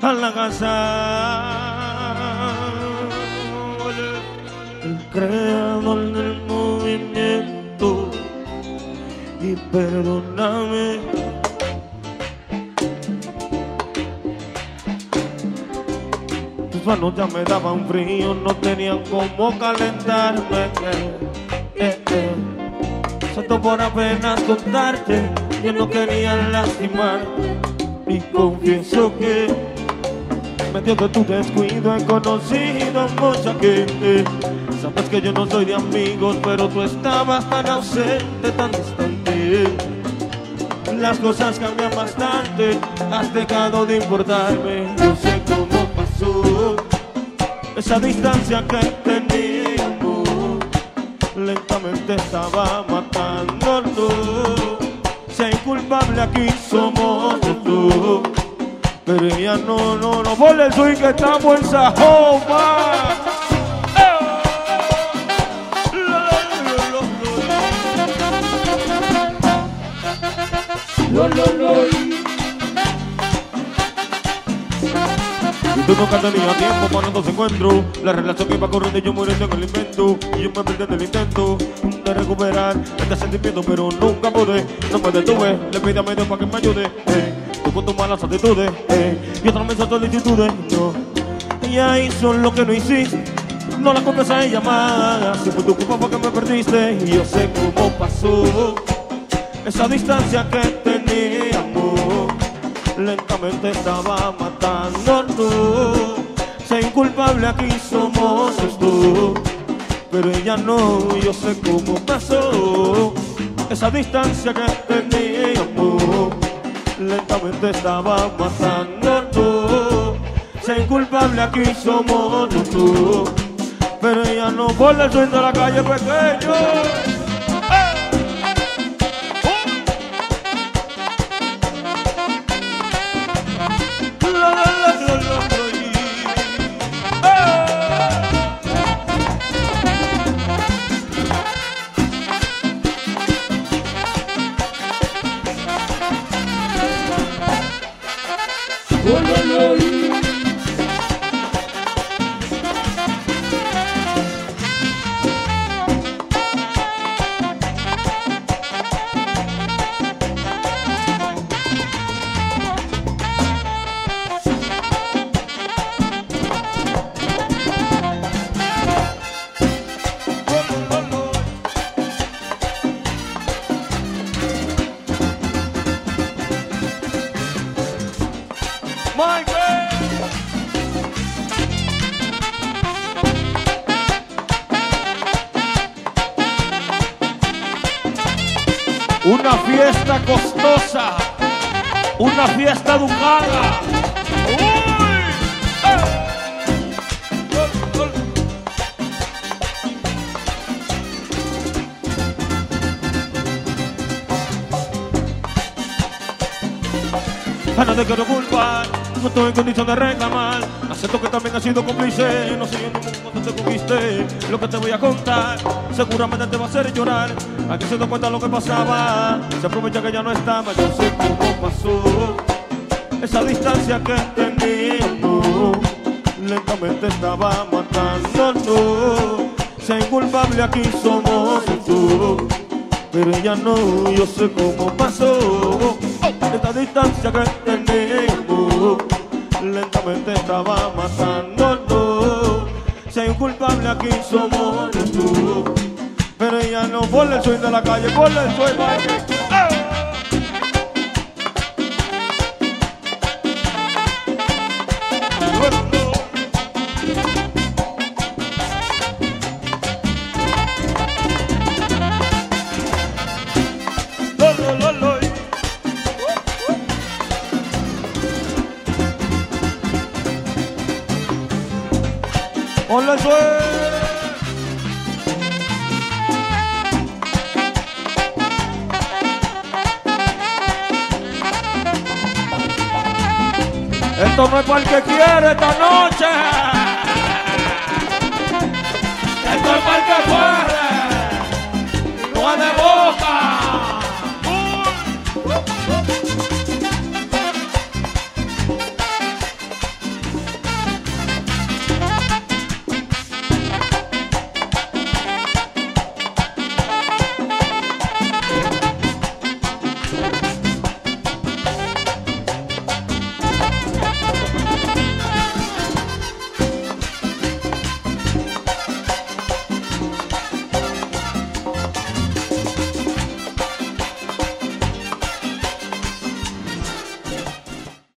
a la casa. El creador del movimiento, y perdóname. Tus manos ya me daban frío, no tenían cómo calentarme. Siento por apenas contarte que no quería lastimarte, y confieso que medio de tu descuido he conocido mucha gente. Sabes que yo no soy de amigos, pero tú estabas tan ausente, tan distante. Las cosas cambian bastante, has dejado de importarme. No sé cómo pasó esa distancia que teníamos. Lentamente estaba matándonos. Ser culpable aquí somos los dos, pero ella no, por el swing que estamos en Sajoma. Tú nunca tenías tiempo para nos encuentros. La relación que iba corriendo y yo muriendo en el invento. Y yo me perdí en el intento de recuperar este sentimiento, pero nunca pude, no me detuve. Le pedí a medio para que me ayude, tú con tus malas actitudes, y otra mesa solicitudes, no. Ella hizo lo que no hiciste, no la culpes a ella más. Si fue tu culpa porque me perdiste, y yo sé cómo pasó esa distancia que teníamos. Lentamente estaba matándonos. Ser culpable aquí somos los dos, pero ella no, yo sé cómo pasó esa distancia que teníamos. Lentamente estaba matándonos. Ser culpable aquí somos los dos, pero ella no, por el sueño de la calle pequeño. Una fiesta costosa, una fiesta educada. A nadie quiero culpar, no estoy en condición de reclamar. Acepto que también has sido cómplice, no sé yo cuando te conquisté. Lo que te voy a contar seguramente te va a hacer llorar. Aquí se da cuenta lo que pasaba, se aprovecha que ya no estaba. Yo sé cómo pasó esa distancia que teníamos. Lentamente estaba matándonos. Ser culpable aquí somos tú, pero ella no, yo sé cómo pasó esta distancia que teníamos. Lentamente estaba matándonos. Ser culpable aquí somos tú, pero ella no, por el swing de la calle, por el swing, por el swing. Esto no es para el que quiere esta noche. Esto es para el que